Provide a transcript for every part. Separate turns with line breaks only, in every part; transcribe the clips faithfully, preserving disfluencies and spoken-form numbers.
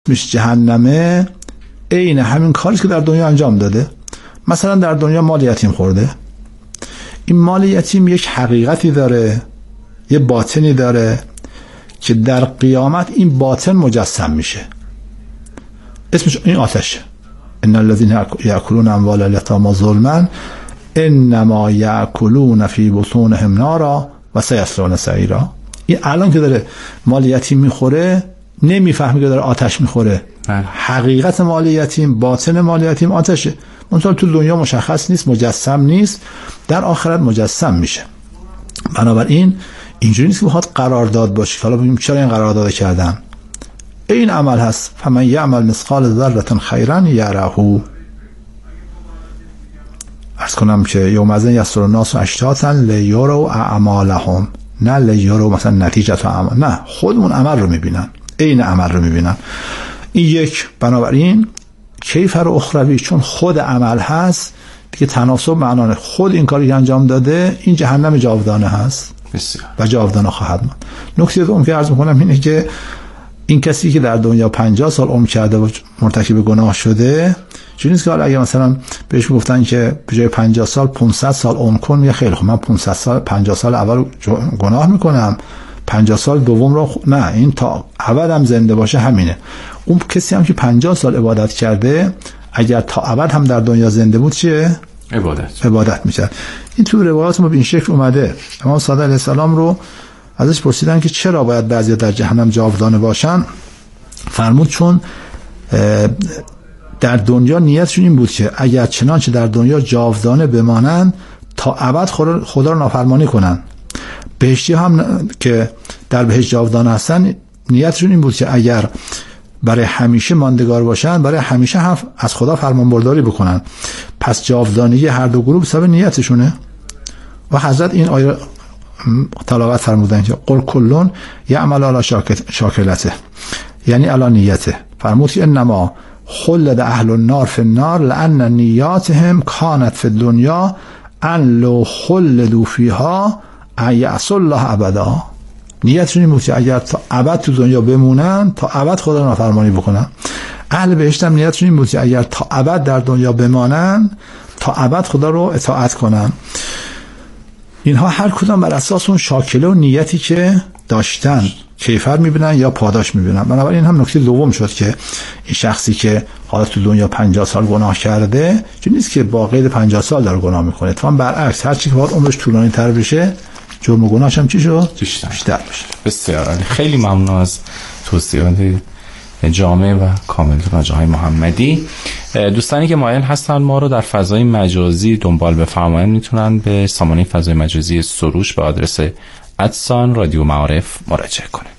میشه جهنمه عین همین کاری که در دنیا انجام داده. مثلا در دنیا مال یتیم خورده، این مال یتیم یک حقیقتی داره، یه باطنی داره که در قیامت این باطن مجسم میشه، اسمش این آتشه. ان الذين ياكلون اموال اليتامى ظلما انما ياكلون في بطونهم نارا و سيصلون سعيرا. این الان که داره مال یتیم میخوره نمیفهمی که داره آتش میخوره. حقیقت مال یتیم، باطن مال یتیم آتشه. منتها تو دنیا مشخص نیست، مجسم نیست، در آخرت مجسم میشه. بنابراین اینجوری نیست که بخواد قرارداد باشه. حالا ببینیم چرا این قرارداد کردن. این عمل هست، فمن یعمل مثقال ذره خیرا یره. عرض کنم که یومئذ یصدر الناس اشتاتا لیروا اعمالهم، نه لیروا مثلا نتیجه تو عمل، نه، خود اون عمل رو میبینن، این عمل رو میبینن. این یک. بنابراین کیفر اخروی، چون خود عمل هست دیگه تناسب معنانه، خود این کاری که انجام داده این جهنم جاودانه هست بسیار. و جاودانه خواهد ماند. نکته دوم که عرض میکنم اینه که این کسی که در دنیا پنجاه سال عمر کرده و مرتکب گناه شده، چون نیست که حالا اگه مثلا بهش گفتن که به جای پنجاه سال پانصد سال عمر کن، میگه خیلی خب من پانصد سال پنجاه سال اول گناه میکنم، پنجاه سال دوم رو خ... نه، این تا ابد هم زنده باشه همینه. اون کسی هم که پنجاه سال عبادت کرده اگر تا ابد هم در دنیا زنده بود چیه؟
عبادت
عبادت میشه. این تو روایات ما به این شکل اومده. امام صادق علیه السلام رو ازش پرسیدن که چرا باید بعضی در جهنم جاودانه باشن؟ فرمود چون در دنیا نیتشون این بود که اگر چنانچه در دنیا جاودانه بمانن تا ابد خدا رو نافرمانی کنن. بهشتی هم که در بهشت جاودانه هستن نیتشون این بود که اگر برای همیشه ماندگار باشن برای همیشه هم از خدا فرمانبرداری بکنن. پس جاودانگی هر دو گروه بسبب نیتشونه. و حضرت این آیه تلاوت فرمودن که قل کلون یعمل علی شاکلته، یعنی علی نیته. فرمود که انما خلد اهل النار فی النار لان نیاتهم کانت فی الدنیا ان لو خلدوا فیها ان یعصوا الله ابدا. نیتشون این بود که اگر تا ابد تو دنیا بمونن تا ابد خدا رو نافرمانی بکنن. اهل بهشت هم نیتشون این بود که اگر تا ابد در دنیا بمانن تا ابد خدا رو اطاعت کنن. اینها هر کدام بر اساس اون شاکله و نیتی که داشتن کیفر میبینن یا پاداش میبینن. بنابراین هم نکته دوم شد که این شخصی که حالا تو دنیا پنجاه سال گناه کرده چون نیست که با قید پنجاه سال داره گناه میکنه، اتفاقا برعکس هر چی که باید عمرش طولانی تر بشه جرم و گناهش هم چی شد؟ بیشتر بشه.
بسیار عالی. خیلی ممنون از توضیحات جامع و کامل راجع های محمدی. دوستانی که مایل هستن ما رو در فضای مجازی دنبال بفرمایید میتونن به سامانه فضای مجازی سروش به آدرس ادسان رادیو معارف مراجعه کنند.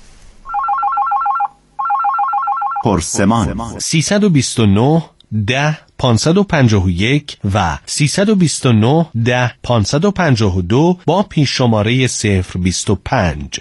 پرسمان سیصد و بیست و نه ده پانصد و پنجاه و یک و سیصد و بیست و نه ده پانصد و پنجاه و دو با پیش شماره صفر بیست و پنج.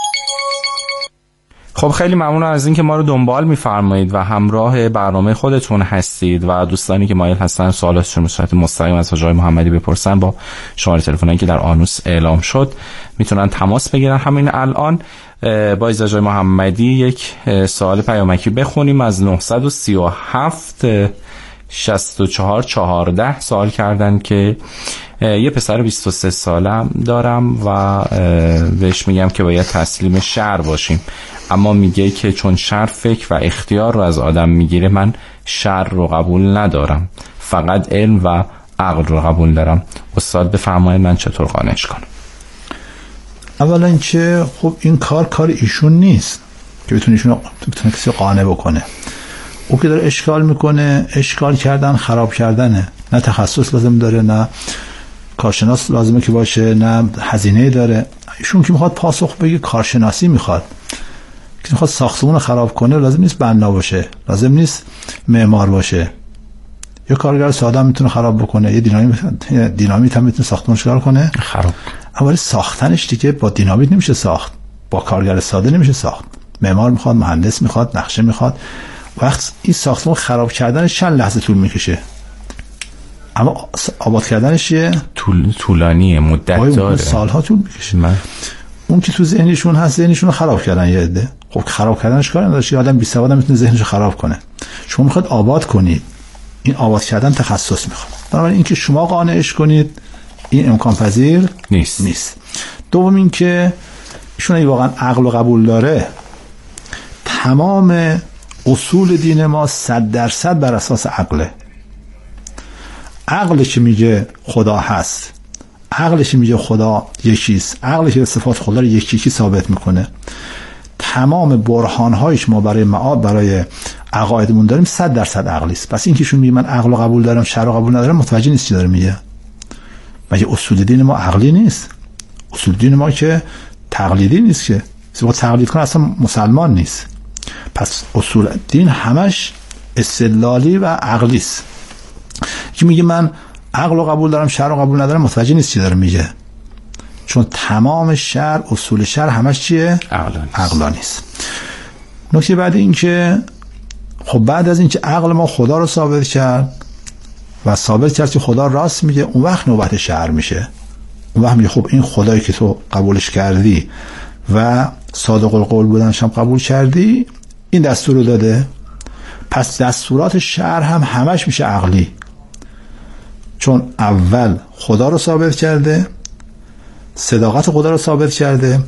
خب خیلی ممنون از اینکه ما رو دنبال می‌فرمایید و همراه برنامه خودتون هستید و دوستانی که مایل هستن سوالاتشون به صورت مستقیم از حاج محمدی بپرسن با شماره تلفنی که در آنوس اعلام شد میتونن تماس بگیرن همین الان. با اجازه حاج محمدی یک سوال پیامکی بخونیم از نه سه هفت شصت و چهار چهارده. سوال کردن که یه پسر بیست و سه سالم دارم و بهش میگم که باید تسلیم شرع باشیم، اما میگه که چون شرع فکر و اختیار رو از آدم میگیره من شرع رو قبول ندارم، فقط علم و عقل رو قبول دارم. استاد بفرمایید من چطور قانعش کنم؟
اولا اینکه خب این کار کار ایشون نیست که بتونه ایشون بتونه کسی قانع بکنه. او که داره اشکال میکنه، اشکال کردن خراب کردنه، نه تخصص لازم داره، نه کارشناس لازمه که باشه، نه هزینه داره. ایشون که میخواد پاسخ بگه کارشناسی میخواد، که میخواد ساختمون رو خراب کنه لازم نیست بنا باشه، لازم نیست معمار باشه. یه کارگر ساده هم میتونه خراب بکنه، یه دینامیت دینامیت هم میتونه ساختمون شکار کنه
خراب.
اولی ساختنش دیگه با دینامیت نمیشه ساخت، با کارگر ساده نمیشه ساخت. معمار میخواد، مهندس میخواد، نقشه میخواد. وقت این ساختمون خراب کردنش چند لحظه طول میکشه، اما آباد کردنش یه
طول طولانیه، مدت داره،
سالها طول میکشه.
من.
اون که تو ذهنشون هست ذهنشون رو خراب کردن یه عده. خب خراب کردنش کار نداره. یه آدم بی سواد هم میتونه ذهنشو خراب کنه. شما میخواد آباد کنید، این آباد کردن تخصص میخواد. بنابراین اینکه شما قانعش کنید این امکان پذیر
نیست.
نیست. دوم اینکه ایشون اگه واقعا عقل و قبول داره، تمام اصول دین ما صد درصد بر اساس عقله. عقلش میگه خدا هست، عقلش میگه خدا یکیست، عقلش صفات خدا رو یکی یکی ثابت میکنه. تمام برهانهایش ما برای معاد برای عقایدمون داریم صد درصد عقلی است. پس این که شون میگه من عقل و قبول دارم شرع قبول ندارم، متوجه نیست چی داره میگه. مگه اصول دین ما عقلی نیست؟ اصول دین ما که تقلیدی نیست، که با تقلید کنه اصلا مسلمان نیست. پس اصول دین همش استدلالی و عقلی است. که میگه من عقل و قبول دارم شرع و قبول ندارم، متوجه نیست چی داره میگه. چون تمام شرع، اصول شرع همش چیه؟ عقلانی است. نکته بعد این که خب بعد از اینکه عقل ما خدا رو ثابت کرد و ثابت کرد که خدا راست میگه، اون وقت نوبت شرع میشه. اون وقت میگه خب این خدایی که تو قبولش کردی و صادق القول بودنش هم قبول کردی، این دستور رو داده، پس دستورات شرع هم همش میشه عقلی. چون اول خدا رو ثابت کرده، صداقت خدا رو ثابت کرده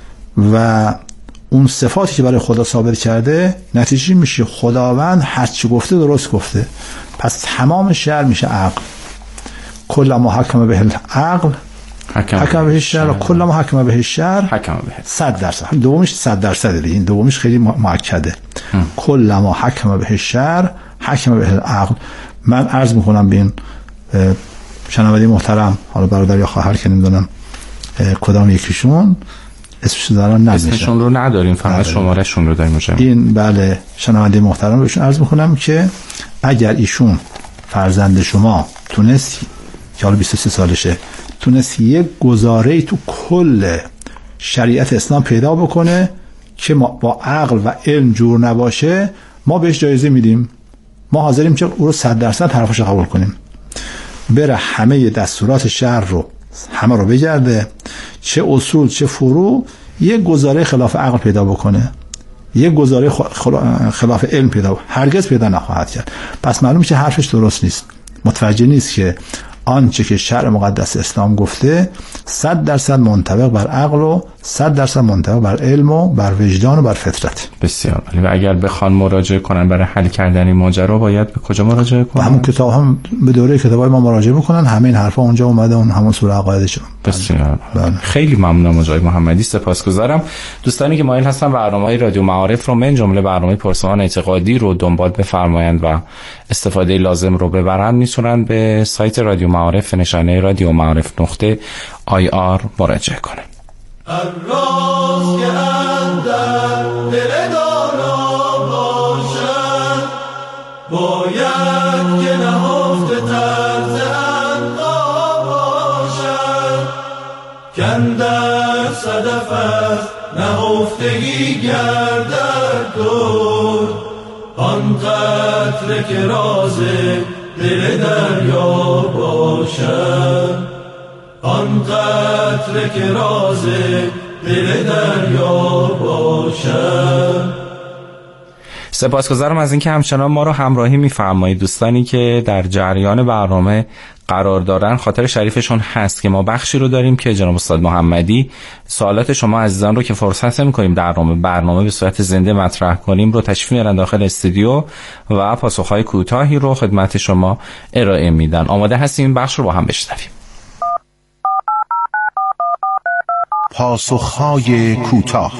و اون صفاتی که برای خدا ثابت کرده، نتیجه میشه خداوند هر چی گفته درست گفته. پس تمام شرع میشه عقل. کل ما حکم به العقل حکم به الشرع، کل ما حکم به الشرع
حکم به
صد درصد. دومیش صد درصد دیگه، این دومیش خیلی مؤکده. کل ما حکم به الشرع حکم به العقل. من عرض میکنم به این شنونده محترم، حالا برادر یا خواهر که نمیدونم کدام یکیشون اسمشون دارن نمیشه،
اسمشون رو نداریم، فقط شماره شون رو داریم.
این بله شنونده محترم بهشون عرض میکنم که اگر ایشون فرزند شما تونست که حالا بیست و سه سالشه، تونست یک گزاره‌ای تو کل شریعت اسلام پیدا بکنه که ما با عقل و علم جور نباشه، ما بهش جایزه میدیم. ما حاضریم که او رو صد درصد حرفش قبول کنیم. بره همه دستورات شرع رو همه رو بگرده، چه اصول چه فروع، یک گزاره خلاف عقل پیدا بکنه، یک گزاره خلاف علم پیدا بکنه، هرگز پیدا نخواهد کرد. پس معلوم میشه حرفش درست نیست، متوجه نیست که آنچه که شرع مقدس اسلام گفته صد درصد منطبق بر عقل و صد درصد منطبق بر علم و بر وجدان و بر فطرت.
بسیار عالی. و اگر بخوان مراجعه کنن برای حل کردن این ماجرا، باید به کجا مراجعه کنن؟
همون کتاب هم به دوره کتابای ما مراجعه بکنن، همین حرفا اونجا اومده، اون همون سوره عقایدش.
بسیار خیلی ممنونم آقای محمدی، سپاسگزارم. دوستانی که مایل هستن برنامه‌های رادیو معارف رو من جمله برنامه پرسان اعتقادی رو دنبال بفرمایند و استفاده لازم رو ببرن، میتونن به سایت رادیو معارف نشانه رادیو معارف نقطه آی آر مراجعه کنن.
الراز که اندر دل دانا باشد، باید که نهفته طرز انقا باشد، کندر صدف از نهفتگی گردد دور، آن قطره که راز دل دریا باشد، آن قطره که راز دل دریا باشد.
سپاسگزارم از اینکه همچنان ما رو همراهی می‌فرمایید. دوستانی که در جریان برنامه قرار دارن، خاطر شریفشون هست که ما بخشی رو داریم که جناب استاد محمدی سوالات شما عزیزان رو که فرصت نمی‌کنیم در برنامه برنامه به صورت زنده مطرح کنیم رو تشریف میارن داخل استودیو و پاسخ‌های کوتاهی رو خدمت شما ارائه میدن. آماده هستیم این بخش رو با هم بشنویم.
پاسخ‌های کوتاه.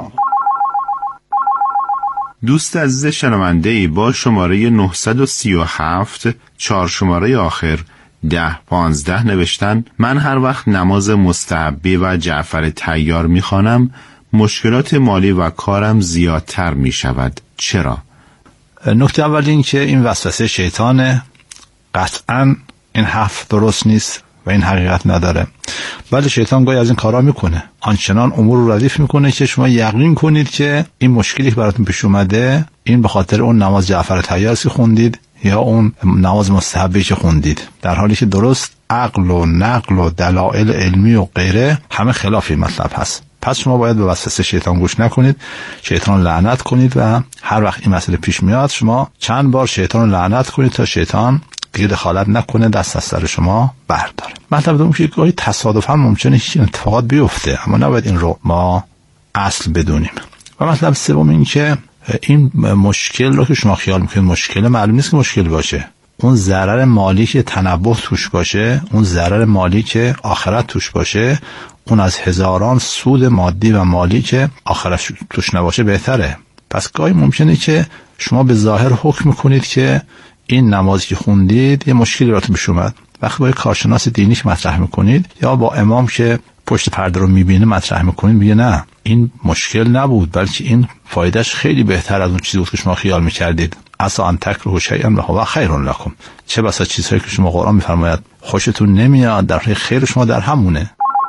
دوست عزیز شنونده‌ای با شماره نهصد و سی و هفت چهار شماره آخر ده پانزده نوشتن: من هر وقت نماز مستحبی و جعفر طیار میخوانم مشکلات مالی و کارم زیادتر میشود. چرا؟
نکته اول این که این وسوسه شیطانه، قطعاً این حرف درست نیست و این حقیقت نداره. ولی شیطان گاهی از این کارا میکنه، آنچنان امور رو ردیف میکنه که شما یقین کنید که این مشکلی که براتون پیش اومده این به خاطر اون نماز جعفر طیار که خوندید یا اون نماز مستحبی که خوندید، در حالی که درست عقل و نقل و دلایل علمی و غیره همه خلاف این مطلب هست. پس شما باید به وسوسه شیطان گوش نکنید، شیطان لعنت کنید و هر وقت این مسئله پیش میاد شما چند بار شیطان رو لعنت کنید تا شیطان دیگه دخالت نکنه، دست از سر شما برداره. مطلب دوم که گاهی تصادفاً ممکنه هیچ اتفاقات بیفته، اما نباید این رو ما اصل بدونیم. و مطلب سوم این که این مشکل رو که شما خیال میکنید مشکل، معلوم نیست که مشکل باشه. اون ضرر مالی که تنبه توش باشه، اون ضرر مالی که آخرت توش باشه، اون از هزاران سود مادی و مالی که آخرت توش نباشه بهتره. پس گاهی ممکنه که شما به ظاهر حکم میکنید که این نمازی که خوندید یه مشکلی براتون پیش اومد. وقتی با کارشناس دینی که مطرح میکنید یا با امام که پشت پرده رو میبینه مطرح میکنید، میگه نه این مشکل نبود، بلکه این فایدهش خیلی بهتر از اون چیزی بود که شما خیال میکردید. عسى ان تکرهوا شیئا و هو خیر لکم. چه بسا چیزهایی که شما قرآن میفرماید خوشتون نمیاد در حقیقت خیر شما در همونه.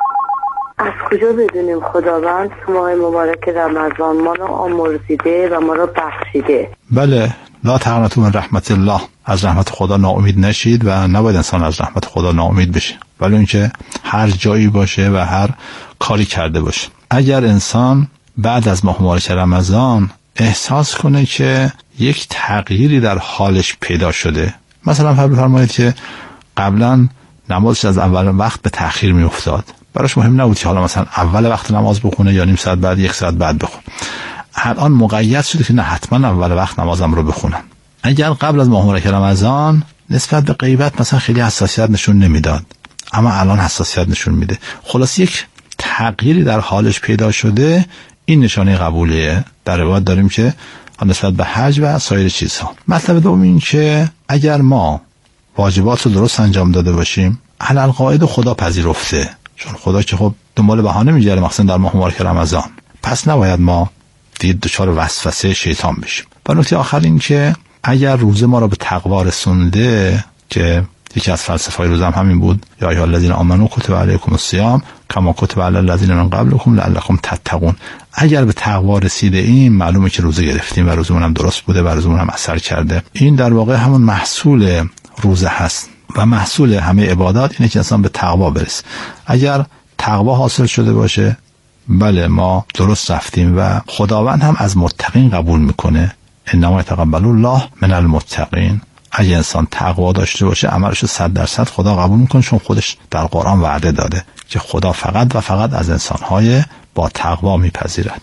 از کجا بدونیم خداوند تو ماه مبارک رمضان ما رو آمرزیده و ما رو بخشیده؟
بله، لا تقنطوا من رحمت الله، از رحمت خدا ناامید نشید و نباید انسان از رحمت خدا ناامید بشه، ولی اینکه هر جایی باشه و هر کاری کرده باشه. اگر انسان بعد از ماه مبارک رمضان احساس کنه که یک تغییری در حالش پیدا شده، مثلا بفرمایید که قبلا نمازش از اول وقت به تأخیر می افتاد، براش مهم نبود که حالا مثلا اول وقت نماز بخونه یا نیم ساعت بعد، یک ساعت بعد بخونه. الان مقید شده که نه حتما اول وقت نمازم رو بخونم. اگر قبل از ماه مبارک رمضان نسبت به غیبت مثلا خیلی حساسیت نشون نمیداد، اما الان حساسیت نشون میده، خلاص یک تغییری در حالش پیدا شده، این نشانه قبولیه. در روایت داریم که نسبت به حج و سایر چیزها. مطلب دوم این که اگر ما واجبات رو درست انجام داده باشیم، علل قاعده خدا پذیرفته، چون خدا که خب دنبال بهانه میگیره مخصوصا در ماه مبارک رمضان، پس نباید ما دید دچار وسوسه شیطان بشیم. و نکته آخر این که اگر روزه ما رو به تقوا رسونده، که یکی از فلسفه‌های روزه هم همین بود، یا ایها الذین آمنوا کتب علیکم الصیام کما کتب علی الذین من قبلکم لعلکم تتقون، اگر به تقوا رسیده این معلومه که روزه گرفتیم و روزمون هم درست بوده و روزمون هم اثر کرده. این در واقع همون محصول روزه هست و محصول همه عبادات اینه که انسان به تقوا برسه. اگر تقوا حاصل شده باشه، بله ما درست رفتیم و خداوند هم از متقین قبول میکنه. انما یتقبل الله من المتقین. اگه انسان تقوا داشته باشه عملش رو صد درصد خدا قبول میکنه، چون خودش در قرآن وعده داده که خدا فقط و فقط از انسانهای با تقوا میپذیرد.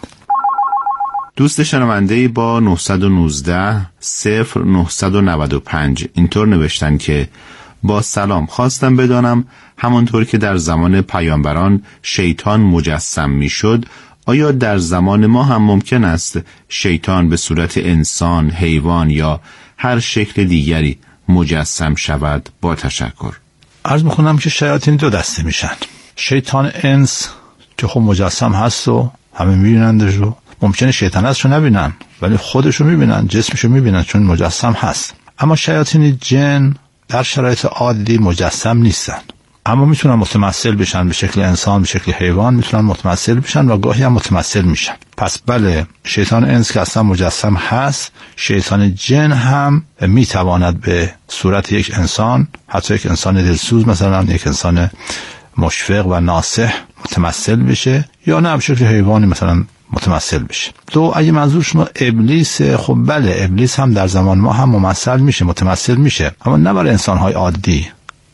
دوست شنونده با نه یک نه صفر نه نه پنج اینطور نوشتن که با سلام، خواستم بدانم همانطور که در زمان پیامبران شیطان مجسم میشد، آیا در زمان ما هم ممکن است شیطان به صورت انسان، حیوان یا هر شکل دیگری مجسم شود؟ با تشکر.
عرض میکنم که شیاطین دو دسته میشن. شیطان انس که خب مجسم هست و همه میبینندش، رو ممکنه شیطان هستشو نبینن ولی خودشو میبینن، جسمشو میبینن چون مجسم هست. اما شیاطین جن در شرایط عادی مجسم نیستن، اما میتونن متمثل بشن به شکل انسان، به شکل حیوان میتونن متمثل بشن و گاهی هم متمثل میشن. پس بله، شیطان انس که اصلا مجسم هست، شیطان جن هم میتواند به صورت یک انسان، حتی یک انسان دلسوز، مثلا یک انسان مشفق و ناصح متمثل بشه، یا نه به شکل حیوانی مثلا متمثل بشه. دو، اگه منظور شما ابلیس، خب بله ابلیس هم در زمان ما هم ممثل میشه، متمثل میشه، اما نه برای انسانهای عادی.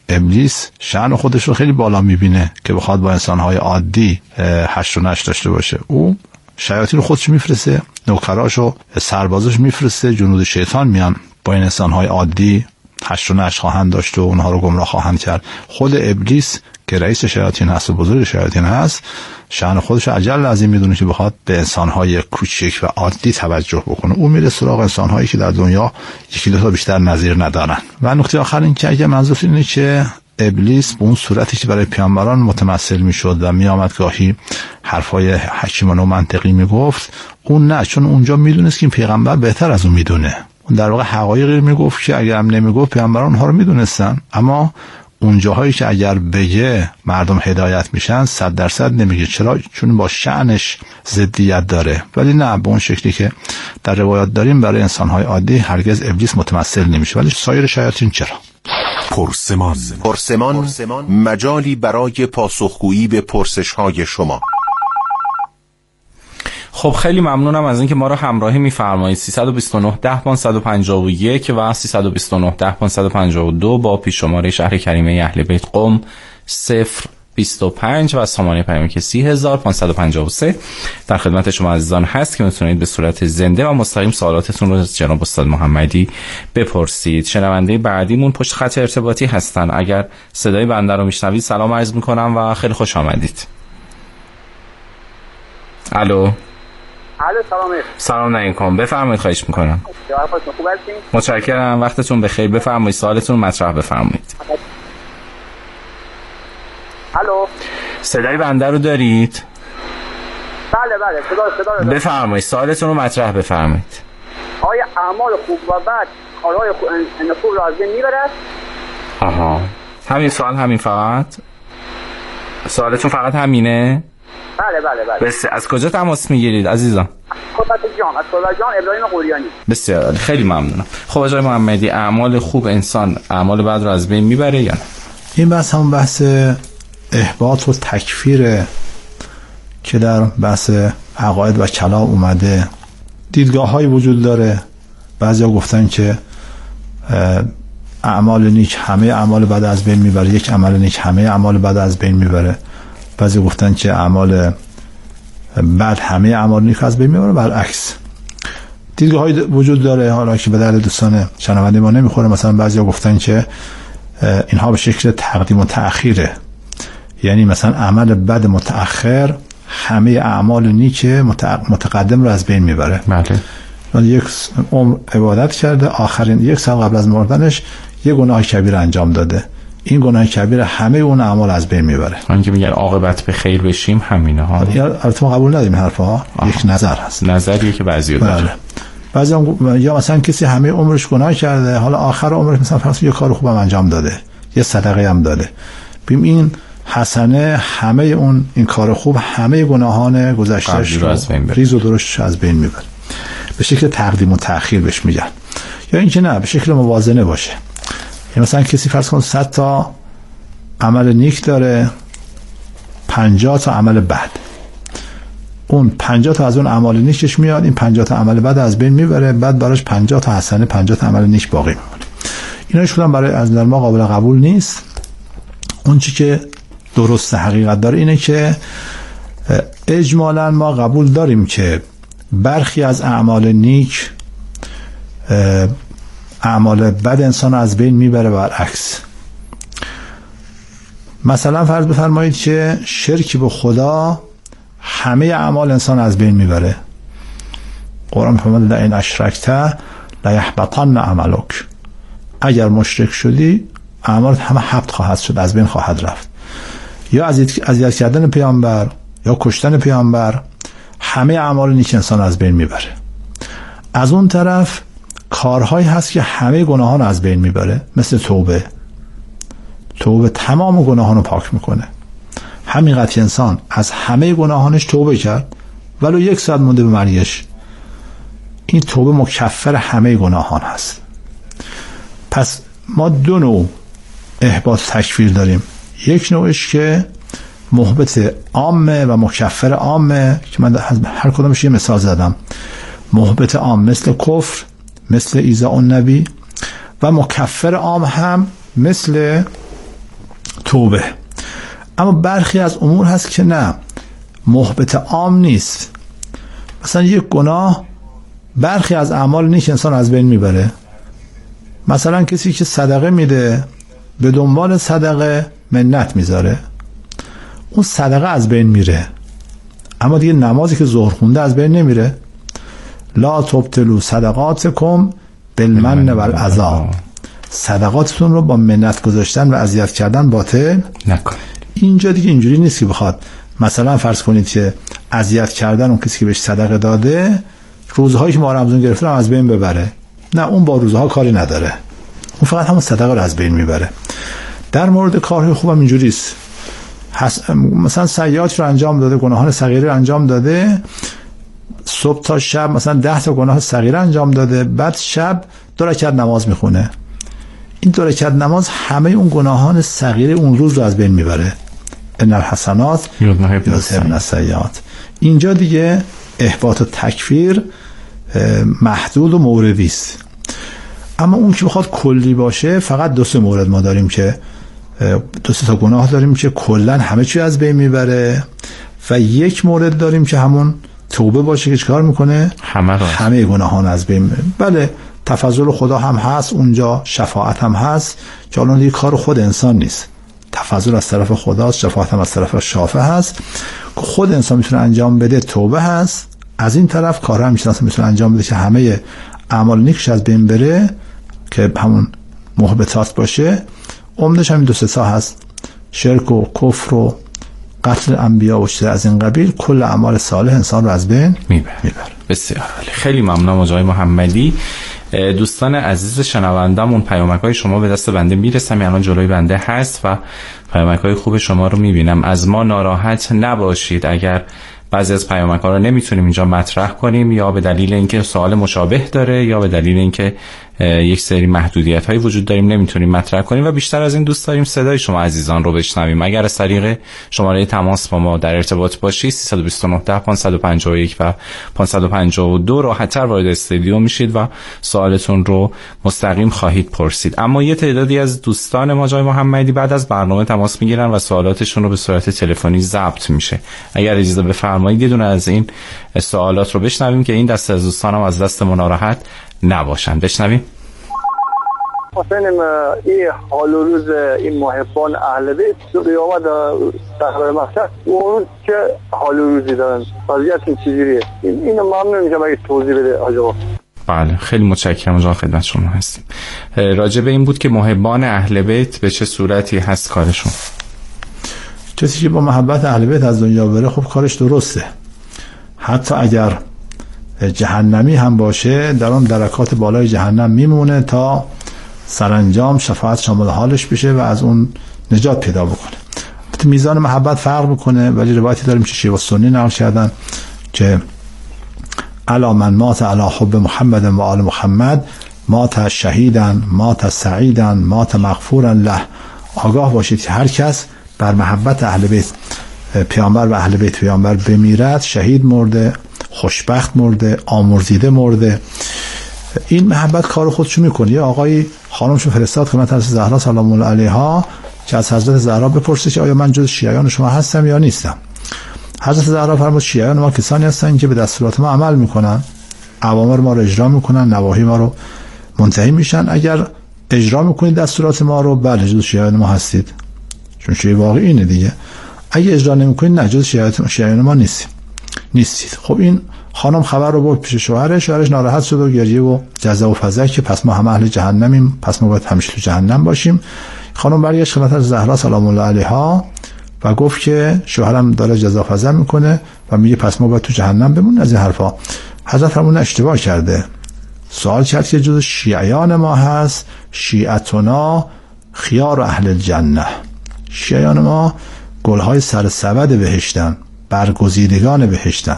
ابلیس شأن خودش رو خیلی بالا میبینه که بخواد با انسانهای عادی هشت و نشت داشته باشه. او شیاطین رو خودش میفرسته، نوکراشو، سربازش میفرسته، جنود شیطان میان با این انسانهای عادی هشت و نشت خواهند داشت و اونها رو گمراه خواهند کرد. خود ابلیس که رئیس شیاطین هست و بزرگ شیاطین هست، شأن خودش عجل عظیم میدونه که بخواد به انسانهای کوچک و عادی توجه بکنه. او میره سراغ انسانهایی که در دنیا یکی دو تا بیشتر نظیر ندارن. و نکته آخر این که اگه منظور اینه که ابلیس به اون صورتی که برای پیامبران متمثل میشد و میآمد گاهی حرفای حکیمانه و منطقی میگفت، اون نه، چون اونجا میدونست که این پیغمبر بهتر از اون میدونه. اون در واقع حقایقی میگفت که اگر هم نمیگفت پیامبران اونها رو میدونستن، اما اون جاهایی که اگر بگه مردم هدایت میشن صد درصد نمیگه. چرا؟ چون با شأنش ضدیت داره. ولی نه به اون شکلی که در روایات داریم برای انسانهای عادی هرگز ابلیس متمثل نمیشه، ولی سایر شیاطین چرا.
پرسمان پرسمان مجالی برای پاسخگویی به پرسش‌های شما.
خب خیلی ممنونم از اینکه ما رو همراهی می‌فرمایید. سیصد و بیست و نه ده پانصد و پنجاه و یک و سیصد و بیست و نه ده پانصد و پنجاه و دو با پیش شماره شهر کریمه اهل بیت قم صفر بیست و پنج و سامانه پیامی که سی هزار پانصد و پنجاه و سه در خدمت شما عزیزان هست که میتونید به صورت زنده و مستقیم سوالاتتون رو از جناب استاد محمدی بپرسید. شنونده بعدیمون پشت خط ارتباطی هستن. اگر صدای بنده رو میشنوید سلام عرض میکنم و خیلی خوش آمدید. الو.
الو سلام.
سلام علیکم. بفرمایید. خواهش میکنم. متشکرم. وقتتون بخیر. بفرمایید سوالتون مطرح بفرمایید.
الو.
صدای بنده رو دارید؟
بله بله صدا صدا رو
بفرمایید سوالتون رو مطرح بفرمایید.
آیا اعمال خوب و بد کارهای خوب را از بین میبرد؟
آها همین سوال همین فقط؟ سوالتون فقط همینه؟
بله بله بله.
بس از کجا تماس میگیرید عزیزم؟
خدمت جان از خدمت جان ابراهیم قوریانی.
بسیار خیلی ممنونم. خب آقای محمدی اعمال خوب انسان اعمال بد رو از بین میبره یا نه؟
این بحث هم بحث احباط و تکفیر که در بحث عقاید و کلام اومده. دیدگاه های وجود داره. بعضیا گفتن که اعمال نیک همه اعمال بد از بین میبره، یک عمل نیک همه اعمال بد از بین میبره. بعضی گفتن که اعمال بد همه اعمال نیک از بین میبره. برعکس دیدگاه های وجود داره، حالا که به درد دوستان شنونده ما نمیخوره. مثلا بعضیا گفتن که اینها به شکل تقدیم و تأخیره، یعنی مثلا عمل بد متأخر همه اعمال نیک متقدم رو از بین میبره.
بله.
یک عمر عبادت کرده، آخرین یک سال قبل از مردنش یک گناه کبیر انجام داده، این گناه کبیر همه اون اعمال از بین میبره.
اون که میگن عاقبت به خیر بشیم همینه ها.
البته ما قبول نداریم این حرفا، یک نظر هست،
نظریه که بعضی‌ها دارن.
بله. بعضی هم یا مثلا کسی همه عمرش گناه کرده، حالا آخر عمرش مثلا فرض یه کار خوبم انجام داده، یه صدقه هم داده، ببین این حسنه همه اون این کار خوب همه گناهان گذشته‌اش رو ریز و درشتش از بین میبره. به شکل تقدیم و تأخیر بهش میگن. یا اینکه نه به شکل موازنه باشه، یعنی مثلا کسی فرض کن صد تا عمل نیک داره، پنجاه تا عمل بد، اون پنجاه تا از اون اعمال نیکش میاد، این پنجاه تا عمل بد از بین میبره، بعد براش پنجاه تا حسنه پنجاه تا عمل نیک باقی میمونه. اینا هیچ کدوم برای از نظر ما قابل قبول نیست. اون چی که درست حقیقت داره اینه که اجمالاً ما قبول داریم که برخی از اعمال نیک اعمال بد انسان از بین میبره. برعکس مثلا فرض بفرمایید که شرک به خدا همه اعمال انسان از بین میبره. قرآن فرموده لئن اشرکت لیحبطن عملک، اگر مشرک شدی اعمالت همه حبط خواهد شد، از بین خواهد رفت. یا اذیت کردن پیامبر یا کشتن پیامبر همه اعمال نیک انسان از بین میبره. از اون طرف کارهایی هست که همه گناهان از بین میبره، مثل توبه. توبه تمام گناهانو پاک میکنه. همین قضیه انسان از همه گناهانش توبه کرد ولو یک ساعت مونده به مرگش، این توبه مکفر همه گناهان هست. پس ما دو نوع احباط تکفیر داریم. یک نوعش که محبط عامه و مکفر عامه که من هر کدومش یه مثال زدم. محبط عام مثل کفر، مثل ایذاء النبی، و مکفر عام هم مثل توبه. اما برخی از امور هست که نه محبط عام نیست. مثلا یک گناه برخی از اعمال نیک انسان از بین میبره. مثلا کسی که صدقه میده به دنبال صدقه منت میذاره، اون صدقه از بین میره، اما دیگه نمازی که ظهر خونده از بین نمیره. لا تبطلوا صدقاتکم بالمن والعذا، صدقاتتون رو با منت گذاشتن و اذیت کردن باطل
نکنید.
اینجا دیگه اینجوری نیست که بخواد مثلا فرض کنید که اذیت کردن اون کسی که بهش صدقه داده روزهایی که ما رمضان گرفتن از بین ببره. نه، اون با روزها کاری نداره، اون فقط همون صدقه رو از بین میبره. در مورد کارهای خوبم اینجوری است. مثلا سیئات رو انجام داده، گناهان صغیره رو انجام داده، صبح تا شب مثلا ده تا گناه صغیره انجام داده، بعد شب دو رکعت نماز میخونه. این دو رکعت نماز همه اون گناهان صغیره اون روز رو از بین میبره. ان الحسنات یذهبن السیئات. اینجا دیگه احباط و تکفیر محدود و موردی است. اما اون که بخواد کلی باشه فقط دو سه مورد ما داریم که دو سه تا گناه داریم که کلا همه چی از بین میبره و یک مورد داریم که همون توبه باشه که چیکار میکنه
همه را
همه گناهان از بین میبره. بله تفضل خدا هم هست اونجا، شفاعت هم هست که الان دیگه کار خود انسان نیست، تفضل از طرف خداست، شفاعت هم از طرف شافع هست. خود انسان میتونه انجام بده، توبه هست. از این طرف کار هم میتونه انجام بده که همه اعمال نیکش از بین بره که همون محبطات باشه. عمدش همین دو سه تا هست، شرک و کفر و قتل انبیا و چیز از این قبیل. کل اعمال صالح انسان رو از بین میبره.
بسیار عالی، خیلی ممنونم آقای محمدی. دوستان عزیز شنوندمون، پیامک‌های شما به دست بنده میرسه، الان جلوی بنده هست و پیامک‌های خوب شما رو میبینم. از ما ناراحت نباشید اگر بعضی از پیامک‌ها رو نمیتونیم اینجا مطرح کنیم، یا به دلیل اینکه سوال مشابه داره یا به دلیل اینکه یک سری محدودیت‌هایی وجود داریم نمیتونیم مطرح کنیم و بیشتر از این دوست داریم صدای شما عزیزان رو بشنویم. اگر از طریق شماره تماس با ما در ارتباط باشید سه دو نه ده پانصد و پنجاه و یک و پانصد و پنجاه و دو راحت‌تر وارد استودیو میشید و سوالتون رو مستقیم خواهید پرسید. اما یه تعدادی از دوستان ما جای محمدی بعد از برنامه تماس میگیرن و سوالاتشون رو به صورت تلفنی ضبط میشه. اگر اجازه بفرمایید یه دونه از این سوالات رو بشنویم که این دسته از دوستانم از دست ما ناراحت نباشن. بشنویم.
حسین این حال و روز این محبان اهل بیت قیامت در مقصد اون که حال و روزی دارن وضعیت این چیزیه، اینو ممنون میشم اگه توضیح بده آقا.
بله خیلی متشکرم، آقا خدمت شما هستیم. راجع به این بود که محبان اهل بیت به چه صورتی هست کارشون.
کسی که با محبت اهل بیت از دنیا بره خب کارش درسته، حتی اگر جهنمی هم باشه در اون درکات بالای جهنم میمونه تا سرانجام شفاعت شامل حالش بشه و از اون نجات پیدا بکنه. میزان محبت فرق میکنه، ولی روایتی داریم که شیعه و سنی نقل کردن که الا من مات علی حب محمد و آل محمد مات شهیدن مات سعیدن مات مغفورا له. آگاه باشید که هر کس بر محبت اهل بیت پیامبر و اهل بیت پیامبر بمیرد شهید مرده، خوشبخت مرده، آمرزیده مرده. این محبت کار خودشو میکنه. یه آقای خانمشو فرستاد خدمت حضرت زهرا سلام الله علیها که از حضرت زهرا بپرسه که آیا من جز شیعیان شما هستم یا نیستم. حضرت زهرا فرمود شیعیان ما کسانی هستن که به دستورات ما عمل میکنن، اوامر ما رو اجرا میکنن، نواهی ما رو منتهی میشن. اگر اجرا میکنید دستورات ما رو بله جز شیعیان ما هستید، چون شیعه واقعی اینه دیگه. اگه اجرا نمیکنید نه جز شیعیان ما نیستید نیستید. خب این خانم خبر رو برد پیش شوهرش، شوهرش ناراحت شد و گریه و جزع و فزع که پس ما هم اهل جهنمیم، پس ما باید همیشه تو جهنم باشیم. خانم برگشت خدمت زهرا سلام الله علیها و گفت که شوهرم داره جزع و فزع میکنه و میگه پس ما باید تو جهنم بمونیم. از این حرفا حضرت فرمودن اشتباه کرده. سوال کرد که جز شیعیان ما هست، شیعتنا خیار اهل الجنه. شیعیان ما گلهای سر سبد بهشتن، برگزیدگان بهشتن.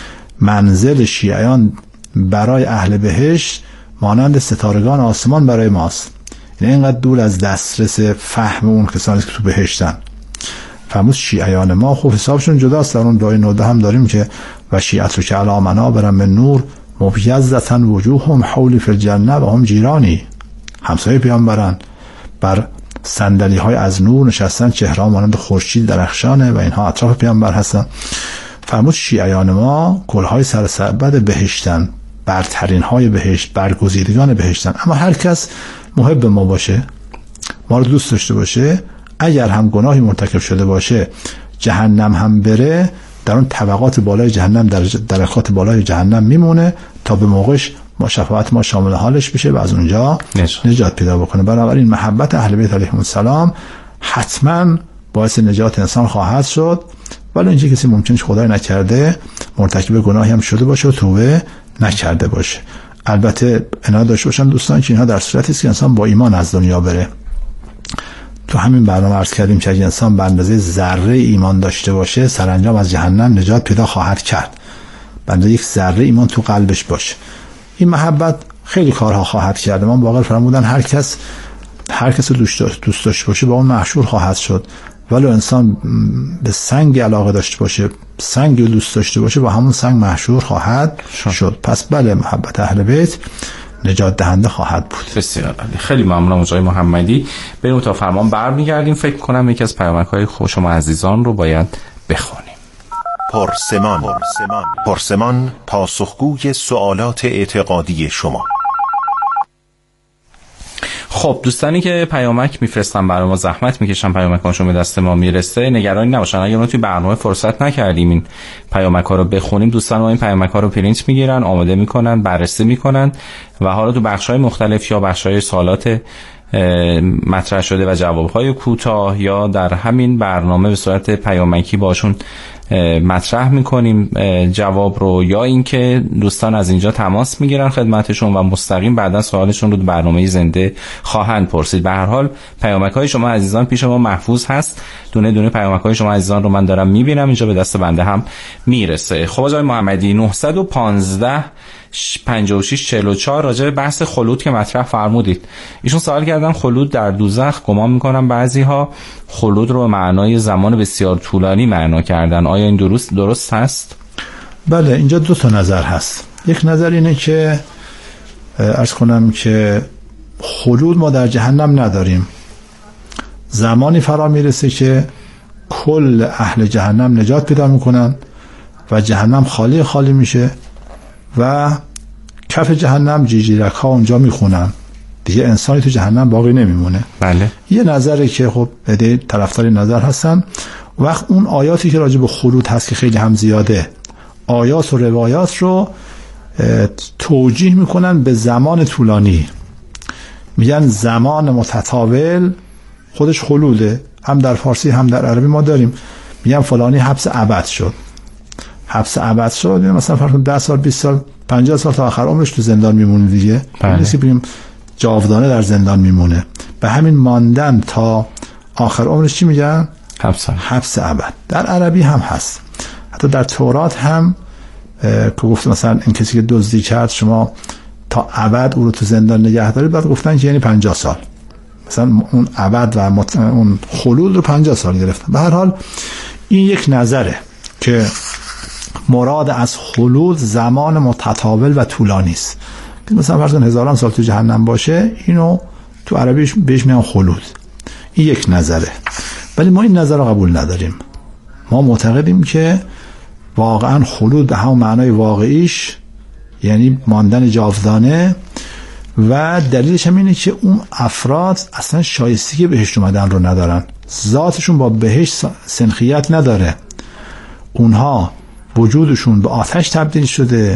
منزل شیعیان برای اهل بهشت مانند ستارگان آسمان برای ماست. یعنی اینقدر دور از دسترس فهم اون کسانی که تو بهشتن. فرمود شیعیان ما خوب حسابشون جداست. در اون دعای نوده هم داریم که و شیعت رو که علا منابر من نور مبیضة وجوههم حولی فی الجنه و هم جیرانی. همسایه پیامبرن بر صندلی های از نور نشستن، چهره مانند خورشید درخشانه و اینها اطراف پیامبر هستن. فرمود شیعیان ما گلهای سر سبد بهشتن، برترین های بهشت، برگزیدگان بهشتن. اما هر کس محب ما باشه، ما رو دوست داشته باشه، اگر هم گناهی مرتکب شده باشه جهنم هم بره، در اون طبقات بالای جهنم، در درکات بالای جهنم میمونه تا به موقعش ما شفاعت ما شامل حالش بشه و از اونجا نجات, نجات پیدا بکنه. بنابراین محبت اهل بیت علیهم السلام حتما باعث نجات انسان خواهد شد، ولی اینجا کسی ممکنه خدای نکرده مرتکب گناهی هم شده باشه و توبه نکرده باشه. البته عنایت داشته باشن دوستان که اینها در صورتی است که انسان با ایمان از دنیا بره. تو همین برنامه عرض کردیم که اگه انسان به اندازه ذره ایمان داشته باشه سرانجام از جهنم نجات پیدا خواهد کرد. به اندازه یک ذره ایمان تو قلبش باشه. این محبت خیلی کارها خواهد کرد. من باقر فرمودن هر کس هر کس دوست داشته باشه با اون محشور خواهد شد ولو انسان به سنگ علاقه داشته باشه، سنگ رو دوست داشته باشه، با همون سنگ محشور خواهد شد, شد. پس بله، محبت اهل بیت نجات دهنده خواهد بود.
بسیار عالی، خیلی ممنونم آقای محمدی. بریم تا فرمان برمیگردیم. فکر کنم یکی از پیامک‌های خوش شما عزیزان رو باید بخونیم.
پرسمان. پرسمان پاسخگوی سوالات اعتقادی شما.
خب دوستانی که پیامک میفرستن برای ما، زحمت میکشن پیامکاشون به دست ما میرسه، نگرانی نباشن. اگر ما توی برنامه فرصت نکردیم این پیامک ها رو بخونیم، دوستان ما این پیامک ها رو پرینت میگیرن، آماده میکنن، بررسی میکنن و حالا تو بخش‌های مختلف یا بخش‌های سوالات مطرح شده و جواب‌های کوتاه یا در همین برنامه به صورت پیامکی باشون مطرح میکنیم جواب رو، یا اینکه دوستان از اینجا تماس میگیرن خدمتشون و مستقیم بعدا سوالشون رو تو برنامه زنده خواهند پرسید. به هر حال پیامک‌های شما عزیزان پیش ما محفوظ هست. دونه دونه پیامک‌های شما عزیزان رو من دارم میبینم، اینجا به دست بنده هم میرسه. خب آقای محمدی، نه یک پنج پنجاه و شش چهل و چهار راجع به بحث خلود که مطرح فرمودید، ایشون سوال کردن خلود در دوزخ، گمان میکنم بعضی‌ها خلود رو به معنای زمان بسیار طولانی معنا کردن. آیا این درست درست هست؟
بله، اینجا دو تا نظر هست. یک نظر اینه که عرض کنم که خلود ما در جهنم نداریم. زمانی فرا میرسه که کل اهل جهنم نجات پیدا میکنن و جهنم خالی خالی میشه و کف جهنم جیجیرک ها اونجا میخونن، دیگه انسانی تو جهنم باقی نمیمونه.
بله. یه
نظره که خب عده طرفدار نظر هستن. وقت اون آیاتی که راجع به خلود هست که خیلی هم زیاده، آیات و روایات رو توجیه میکنن به زمان طولانی، میگن زمان متطاول خودش خلوده. هم در فارسی هم در عربی ما داریم، میگن فلانی حبس ابد شد، حبس ابد شد، مثلا فرض کن ده سال بیست سال پنجاه سال تا آخر عمرش تو زندان میمونه دیگه. نیست که بگیم جاودانه در زندان میمونه. به همین ماندن تا آخر عمرش چی میگن؟
حبس
حبس ابد. در عربی هم هست، حتی در تورات هم که گفت مثلا این کسی که دزدی کرد شما تا ابد او رو تو زندان نگه دارید، بعد گفتن که یعنی پنجاه سال، مثلا اون ابد و مت... اون خلود رو پنجاه سال گرفتن. به هر حال این یک نظره که مراد از خلود زمان متطاول و طولانی است. مثلا فرض کن هزاران سال تو جهنم باشه، اینو تو عربیش بهش میگن خلود. این یک نظره، ولی ما این نظر رو قبول نداریم. ما معتقدیم که واقعا خلود به همون معنای واقعیش یعنی ماندن جاودانه، و دلیلش هم اینه که اون افراد اصلا شایستگی بهشت اومدن رو ندارن، ذاتشون با بهشت سنخیت نداره، اونها وجودشون به آتش تبدیل شده،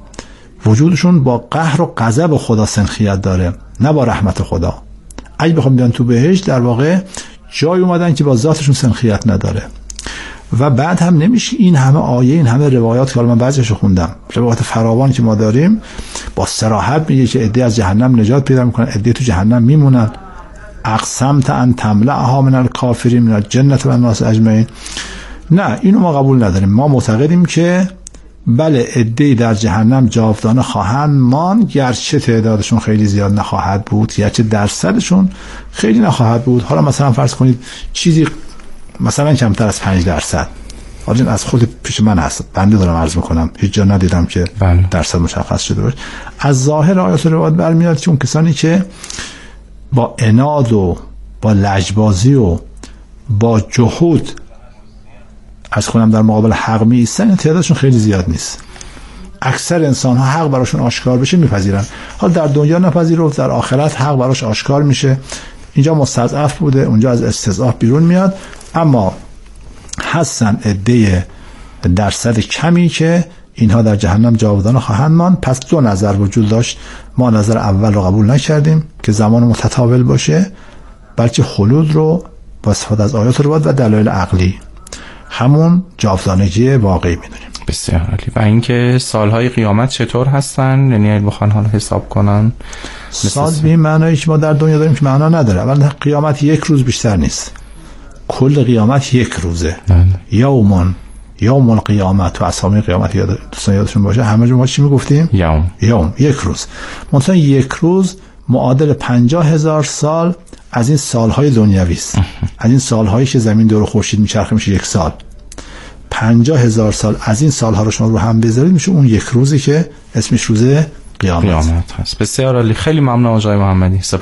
وجودشون با قهر و غضب خدا سنخیت داره، نه با رحمت خدا. اگه بخوام بیان تو بهشت، در واقع جای اومدن که با ذاتشون سنخیت نداره. و بعد هم نمیشه این همه آیه، این همه روایات که حالا من بعضیشو خوندم، روایات فراوان که ما داریم، با صراحت میگه که عده از جهنم نجات پیدا میکنن، عده تو جهنم میمونن. اقسمت ان تملأها من الکافرین من الجنة و الناس اجمعین. نه، اینو ما قبول نداریم. ما معتقدیم که بله، عده‌ای در جهنم جاودانه خواهند ماند، گرچه تعدادشون خیلی زیاد نخواهد بود، گرچه درصدشون خیلی نخواهد بود. حالا مثلا فرض کنید چیزی مثلا کمتر از پنج درصد. حالا از خود پیش من هست، بنده دارم عرض میکنم، هیچ جا ندیدم که بله. درصد مشخص شده باشه. از ظاهر آیات و روایات برمیاد که اون کسانی که با عناد و با لجبازی و با جحود از کنم در مقابل حق می ایستن، تعدادشون خیلی زیاد نیست. اکثر انسان ها حق براشون آشکار بشه میپذیرن. حالا در دنیا نپذیرفت، در آخرت حق براش آشکار میشه. اینجا مستضعف بوده، اونجا از استضعاف بیرون میاد. اما هستن عده درصد کمی که اینها در جهنم جاودانه خواهند ماند. پس دو نظر وجود داشت. ما نظر اول رو قبول نکردیم که زمان متطاول باشه، بلکه خلود رو با استفاده از آیات رو و دلایل عقلی همون جاودانگی واقعی میدونیم.
بسیار عالی. و اینکه سالهای قیامت چطور هستن؟ یعنی اگه بخوان حالا حساب کنن،
سال به این معنایی که ما در دنیا داریم که معنا نداره. اول قیامت یک روز بیشتر نیست، کل قیامت یک روزه. یومون یوم القیامت، تو اسامی قیامت یاد دوستان یادشون باشه، همه ما چی میگفتیم؟
یوم.
یوم یک روز. مثلا یک روز معادل پنجاه هزار سال از این سالهای دنیوی است. از این سالهایی که زمین دور خورشید میچرخه میشه یک سال. پنجاه هزار سال از این سالها رو شما رو هم بذارید میشه اون یک روزی که اسمش روز قیامت,
قیامت هست. بسیار عالی، خیلی ممنون آقای محمدی.